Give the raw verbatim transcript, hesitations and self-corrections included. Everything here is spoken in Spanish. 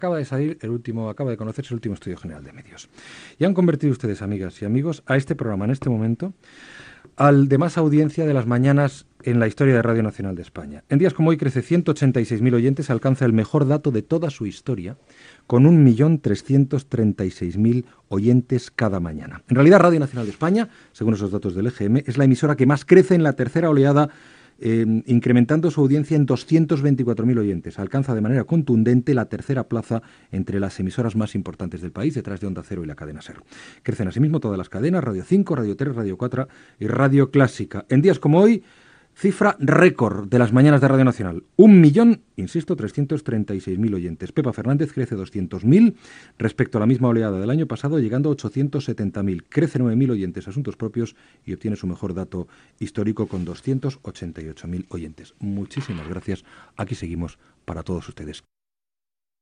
Acaba de salir el último, acaba de conocerse el último estudio general de medios. Y han convertido ustedes, amigas y amigos, a este programa en este momento al de más audiencia de las mañanas en la historia de Radio Nacional de España. En días como hoy crece ciento ochenta y seis mil oyentes, alcanza el mejor dato de toda su historia, con un millón trescientos treinta y seis mil oyentes cada mañana. En realidad, Radio Nacional de España, según esos datos del E G M, es la emisora que más crece en la tercera oleada, eh, incrementando su audiencia en doscientos veinticuatro mil oyentes. Alcanza de manera contundente la tercera plaza entre las emisoras más importantes del país, detrás de Onda Cero y la cadena SER. Crecen asimismo todas las cadenas, Radio cinco, Radio tres, Radio cuatro y Radio Clásica. En días como hoy, cifra récord de las mañanas de Radio Nacional. Un millón, insisto, trescientos treinta y seis mil oyentes. Pepa Fernández crece doscientos mil respecto a la misma oleada del año pasado, llegando a ochocientos setenta mil. Crece nueve mil oyentes asuntos propios y obtiene su mejor dato histórico con doscientos ochenta y ocho mil oyentes. Muchísimas gracias. Aquí seguimos para todos ustedes.